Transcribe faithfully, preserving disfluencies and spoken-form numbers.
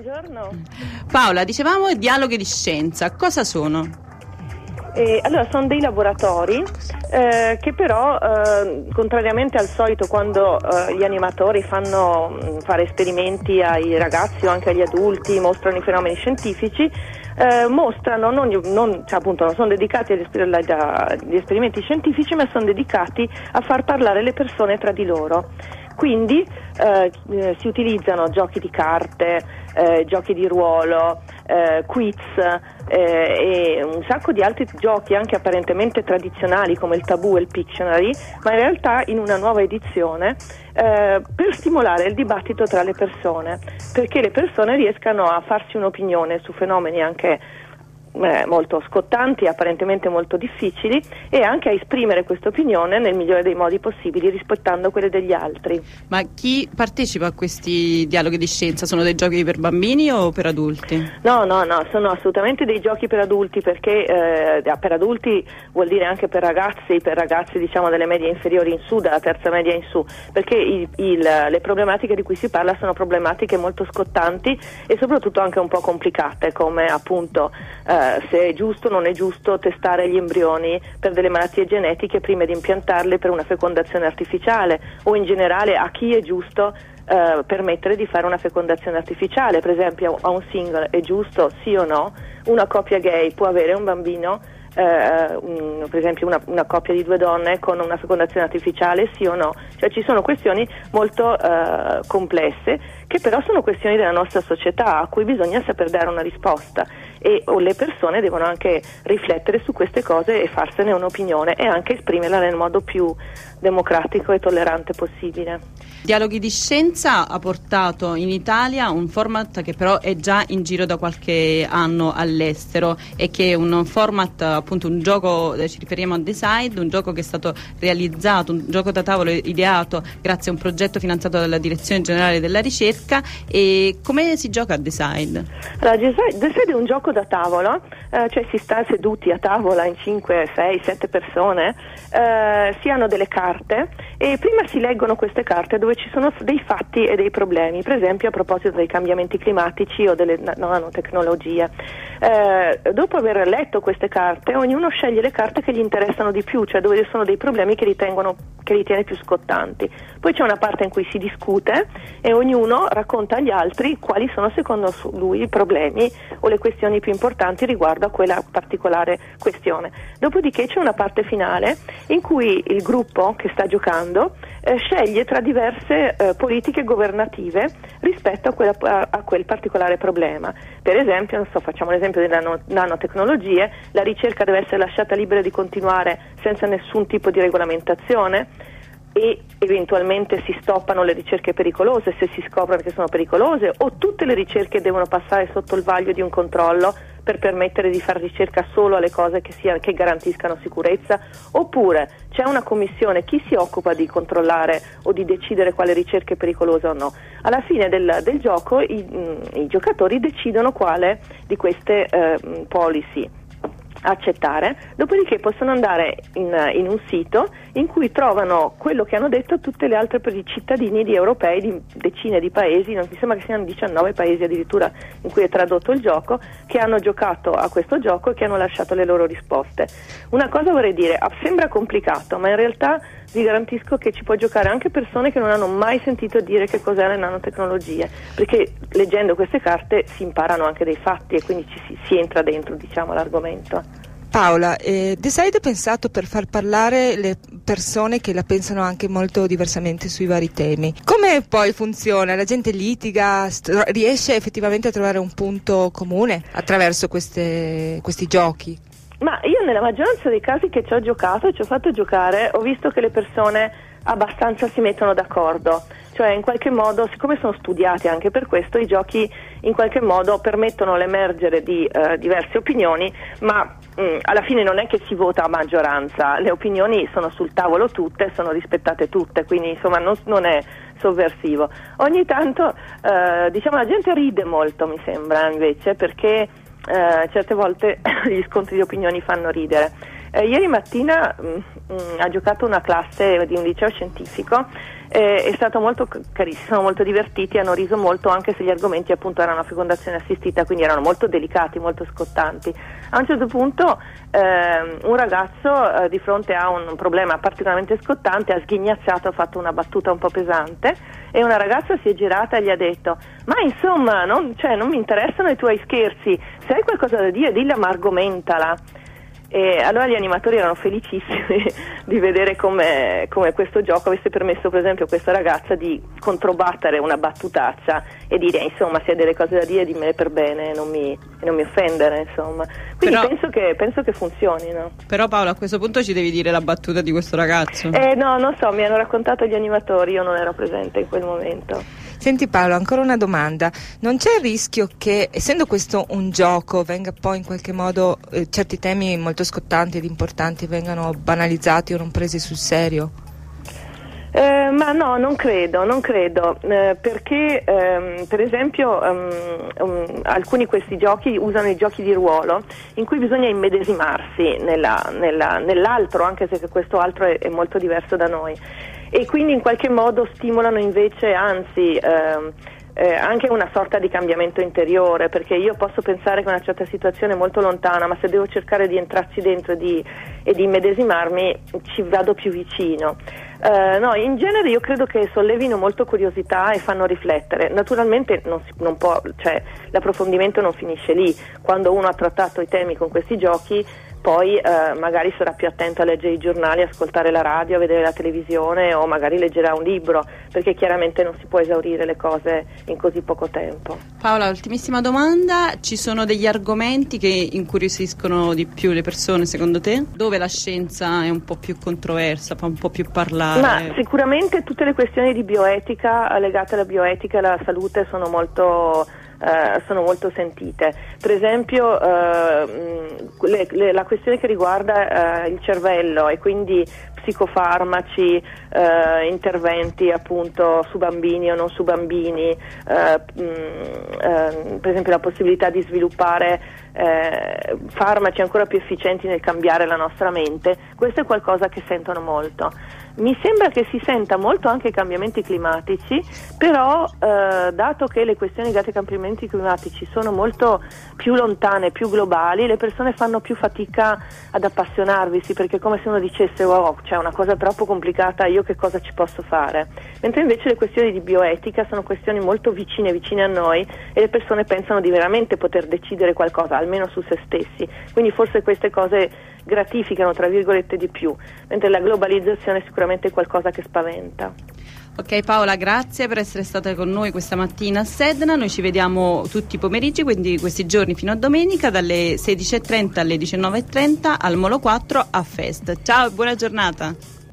buongiorno. Paola, dicevamo dialoghi di scienza, cosa sono? Eh, allora, sono dei laboratori eh, che però, eh, contrariamente al solito quando eh, gli animatori fanno mh, fare esperimenti ai ragazzi o anche agli adulti, mostrano i fenomeni scientifici, eh, mostrano, non, non, cioè, appunto, non sono dedicati agli, agli esperimenti scientifici, ma sono dedicati a far parlare le persone tra di loro. Quindi eh, si utilizzano giochi di carte, eh, giochi di ruolo, eh, quiz eh, e un sacco di altri giochi anche apparentemente tradizionali come il Tabù e il Pictionary, ma in realtà in una nuova edizione eh, per stimolare il dibattito tra le persone, perché le persone riescano a farsi un'opinione su fenomeni anche Eh, molto scottanti, apparentemente molto difficili, e anche a esprimere questa opinione nel migliore dei modi possibili, rispettando quelle degli altri. Ma chi partecipa a questi dialoghi di scienza? Sono dei giochi per bambini o per adulti? No, no, no, sono assolutamente dei giochi per adulti, perché eh, per adulti vuol dire anche per ragazzi, per ragazzi diciamo delle medie inferiori in su, dalla terza media in su, perché il, il, le problematiche di cui si parla sono problematiche molto scottanti e soprattutto anche un po' complicate, come appunto eh, se è giusto o non è giusto testare gli embrioni per delle malattie genetiche prima di impiantarli per una fecondazione artificiale, o in generale a chi è giusto eh, permettere di fare una fecondazione artificiale. Per esempio, a un single è giusto, sì o no? Una coppia gay può avere un bambino, eh, un, per esempio una, una coppia di due donne con una fecondazione artificiale, sì o no? Cioè ci sono questioni molto eh, complesse, che però sono questioni della nostra società a cui bisogna saper dare una risposta, e o le persone devono anche riflettere su queste cose e farsene un'opinione e anche esprimerla nel modo più democratico e tollerante possibile. Dialoghi di Scienza ha portato in Italia un format che però è già in giro da qualche anno all'estero, e che è un format, appunto un gioco, ci riferiamo a Decide, un gioco che è stato realizzato, un gioco da tavolo ideato grazie a un progetto finanziato dalla Direzione Generale della Ricerca. E come si gioca a Decide? Allora, Decide è un gioco da tavolo, eh, cioè si sta seduti a tavola in cinque, sei, sette persone, eh, si hanno delle carte e prima si leggono queste carte dove ci sono dei fatti e dei problemi, per esempio a proposito dei cambiamenti climatici o delle nanotecnologie. Eh, dopo aver letto queste carte, ognuno sceglie le carte che gli interessano di più, cioè dove sono dei problemi che ritengono, che ritiene più scottanti. Poi c'è una parte in cui si discute e ognuno racconta agli altri quali sono secondo lui i problemi o le questioni più importanti riguardo a quella particolare questione. Dopodiché c'è una parte finale in cui il gruppo che sta giocando eh, sceglie tra diverse eh, politiche governative rispetto a, quella, a, a quel particolare problema. Per esempio, non so, facciamo l'esempio delle nano, nanotecnologie, la ricerca deve essere lasciata libera di continuare senza nessun tipo di regolamentazione, e eventualmente si stoppano le ricerche pericolose se si scoprono che sono pericolose, o tutte le ricerche devono passare sotto il vaglio di un controllo per permettere di fare ricerca solo alle cose che, sia, che garantiscano sicurezza, oppure c'è una commissione, chi si occupa di controllare o di decidere quale ricerca è pericolosa o no. Alla fine del, del gioco i, mh, i giocatori decidono quale di queste eh, policy accettare, dopodiché possono andare in, in un sito in cui trovano quello che hanno detto tutte le altre per i cittadini di europei di decine di paesi, non mi sembra che siano diciannove paesi addirittura in cui è tradotto il gioco, che hanno giocato a questo gioco e che hanno lasciato le loro risposte. Una cosa vorrei dire, sembra complicato, ma in realtà vi garantisco che ci può giocare anche persone che non hanno mai sentito dire che cos'è le nanotecnologie, perché leggendo queste carte si imparano anche dei fatti e quindi ci si, si entra dentro, diciamo, l'argomento. Paola, eh, Decide è pensato per far parlare le persone che la pensano anche molto diversamente sui vari temi. Come poi funziona? La gente litiga, st- riesce effettivamente a trovare un punto comune attraverso queste, questi giochi? Ma io nella maggioranza dei casi che ci ho giocato e ci ho fatto giocare ho visto che le persone abbastanza si mettono d'accordo, cioè in qualche modo, siccome sono studiati anche per questo, i giochi in qualche modo permettono l'emergere di eh, diverse opinioni, ma mh, alla fine non è che si vota a maggioranza, le opinioni sono sul tavolo tutte, sono rispettate tutte, quindi insomma non, non è sovversivo. Ogni tanto eh, diciamo la gente ride molto, mi sembra, invece, perché eh, certe volte gli scontri di opinioni fanno ridere. Eh, ieri mattina mh, mh, ha giocato una classe di un liceo scientifico Eh, è stato molto carissimo, sono molto divertiti, hanno riso molto, anche se gli argomenti appunto erano fecondazione assistita, quindi erano molto delicati, molto scottanti. A un certo punto eh, un ragazzo eh, di fronte a un problema particolarmente scottante ha sghignazzato, ha fatto una battuta un po' pesante e una ragazza si è girata e gli ha detto: ma insomma non, cioè, non mi interessano i tuoi scherzi, se hai qualcosa da dire dilla, ma argomentala. E allora gli animatori erano felicissimi di vedere come, come questo gioco avesse permesso per esempio a questa ragazza di controbattere una battutaccia e dire insomma, se hai delle cose da dire dimmele per bene, non mi, non mi offendere, insomma. Quindi però, penso che penso che funzioni, no? Però Paola, a questo punto ci devi dire la battuta di questo ragazzo. Eh no, non so, mi hanno raccontato gli animatori, io non ero presente in quel momento. Senti Paolo, ancora una domanda. Non c'è il rischio che, essendo questo un gioco, venga poi in qualche modo eh, certi temi molto scottanti ed importanti vengano banalizzati o non presi sul serio? Eh, ma no, non credo, non credo, eh, perché ehm, per esempio um, um, alcuni di questi giochi usano i giochi di ruolo in cui bisogna immedesimarsi nella, nella, nell'altro, anche se questo altro è, è molto diverso da noi, e quindi in qualche modo stimolano invece, anzi ehm, Eh, anche una sorta di cambiamento interiore, perché io posso pensare che una certa situazione è molto lontana, ma se devo cercare di entrarci dentro e di, e di immedesimarmi ci vado più vicino. Eh, no, in genere io credo che sollevino molto curiosità e fanno riflettere. Naturalmente non si, non può, cioè, l'approfondimento non finisce lì. Quando uno ha trattato i temi con questi giochi, poi eh, magari sarà più attento a leggere i giornali, ascoltare la radio, a vedere la televisione, o magari leggerà un libro, perché chiaramente non si può esaurire le cose in così poco tempo. Paola, ultimissima domanda: ci sono degli argomenti che incuriosiscono di più le persone secondo te? Dove la scienza è un po' più controversa, fa un po' più parlare? Ma sicuramente tutte le questioni di bioetica, legate alla bioetica e alla salute, sono molto Uh, sono molto sentite. Per esempio uh, le, le, la questione che riguarda uh, il cervello e quindi psicofarmaci, uh, interventi appunto su bambini o non su bambini, uh, mh, uh, per esempio la possibilità di sviluppare uh, farmaci ancora più efficienti nel cambiare la nostra mente, questo è qualcosa che sentono molto. Mi sembra che si senta molto anche i cambiamenti climatici, però eh, dato che le questioni legate ai cambiamenti climatici sono molto più lontane, più globali, le persone fanno più fatica ad appassionarvisi, perché è come se uno dicesse wow, c'è una cosa troppo complicata, io che cosa ci posso fare? Mentre invece le questioni di bioetica sono questioni molto vicine, vicine a noi, e le persone pensano di veramente poter decidere qualcosa, almeno su se stessi. Quindi forse queste cose gratificano tra virgolette di più, mentre la globalizzazione è sicuramente qualcosa che spaventa. Ok Paola, grazie per essere stata con noi questa mattina a Sedna. Noi ci vediamo tutti i pomeriggi, quindi questi giorni fino a domenica, dalle sedici e trenta alle diciannove e trenta al Molo quattro a Fest. Ciao e buona giornata.